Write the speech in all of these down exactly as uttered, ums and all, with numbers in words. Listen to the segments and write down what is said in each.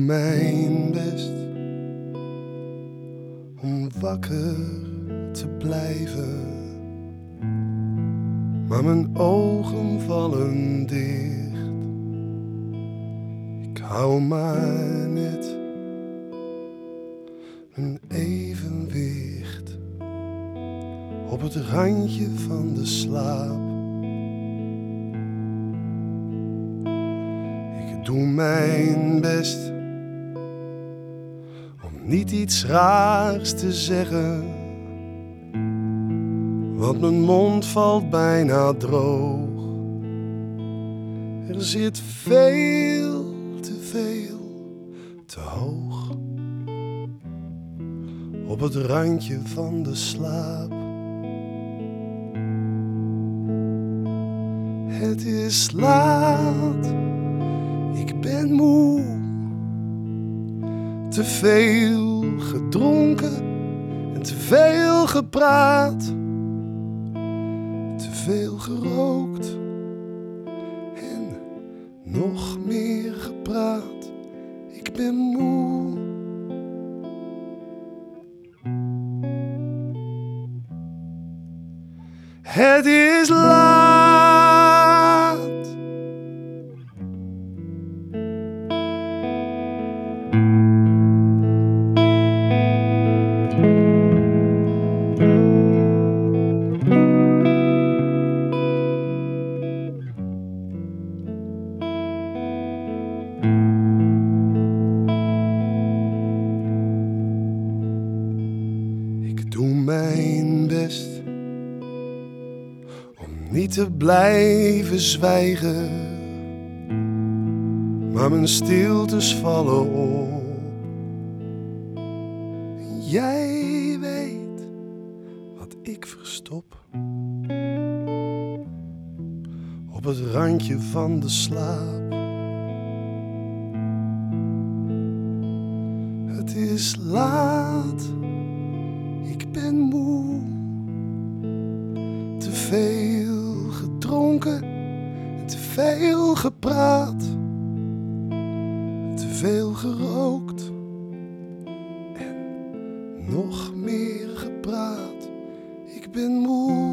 mijn best om wakker te blijven, maar mijn ogen vallen dicht. Ik hou maar net een evenwicht op het randje van de slaap. Ik doe mijn best om niet iets raars te zeggen, want mijn mond valt bijna droog. Er zit veel te veel te hoog op het randje van de slaap. Het is laat, ik ben moe, te veel gedronken en te veel gepraat, te veel gerookt en nog meer gepraat. Ik ben moe. Het is laat. Ik doe mijn best om niet te blijven zwijgen, maar mijn stiltes vallen op. En jij weet wat ik verstop op het randje van de slaap. Het is laat, ik ben moe, te veel gedronken en te veel gepraat, te veel gerookt en nog meer gepraat. Ik ben moe.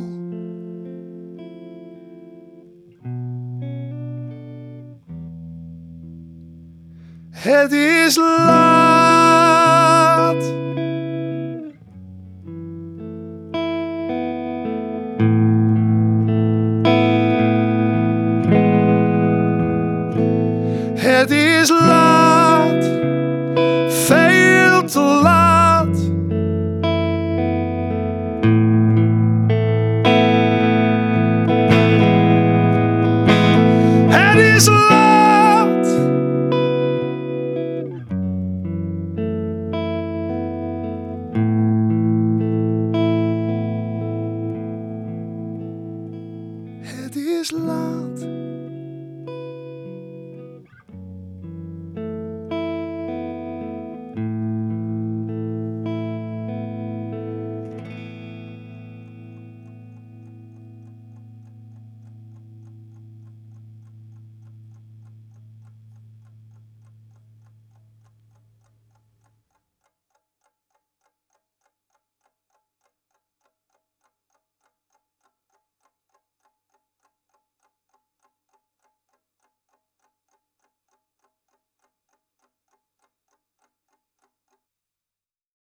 Het is laat.